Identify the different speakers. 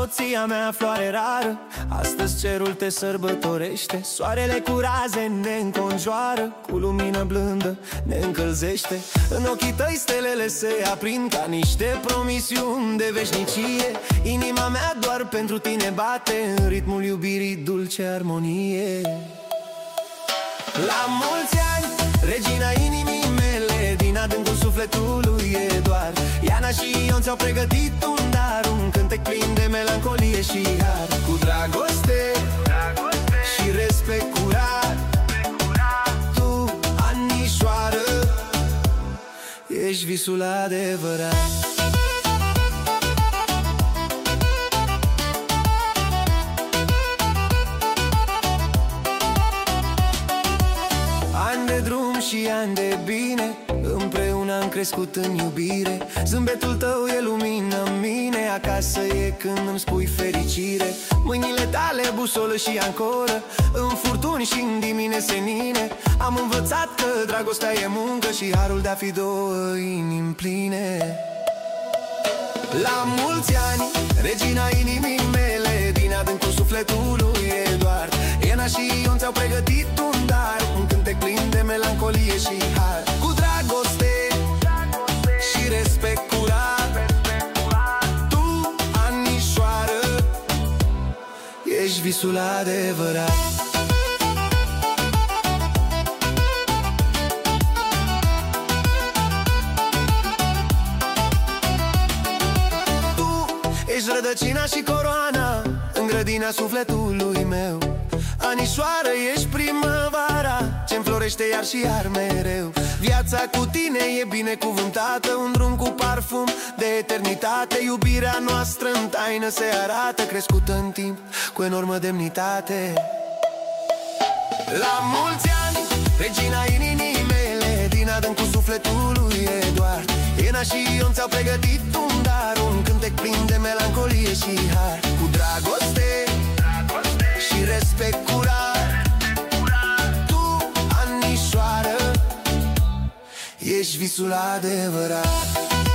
Speaker 1: soția mea, floare rară. Astăzi cerul te sărbătorește, soarele cu raze ne înconjoară, cu lumină blândă ne încălzește. În ochii tăi stelele se aprind ca niște promisiuni de veșnicie. Inima mea doar pentru tine bate în ritmul iubirii, dulce armonie. La mulți ani, regina inimii mele, din adâncul sufletului Eduard. Iana și Ion ți-au pregătit un dar, un cântec plin de melancolie și har. Cu dragoste și respect curat, tu, Anișoară, ești visul adevărat. Ani de drum și ani de bine, împreună am crescut în iubire. Zâmbetul tău e lumină în mine, acasă e când îmi spui fericire. Mâinile tale busolă și ancoră, în furtuni și în dimine senine. Am învățat că dragostea e muncă și harul de a fi două inimi pline. La mulți ani, regina inimii mele, din adâncul sufletului Eduard. Iana și Ion ți-au pregătit un dar, un cântec plin de melancolie și har. Cu dragoste și respect curat, tu, Anișoară, ești visul adevărat. Ești rădăcina și coroana în grădina sufletului meu. Anișoară, ești primăvara ce înflorește iar și iar mereu. Viața cu tine e binecuvântată, un drum cu parfum de eternitate. Iubirea noastră în taină se arată, crescută în timp cu enormă demnitate. La mulți ani, regina inimii mele, din adâncul sufletului Eduard. Iana și Ion ți-au pregătit un dar, un cântec plin de melancolie și har. Cu dragoste și respect curat, tu, Anișoară, ești visul adevărat.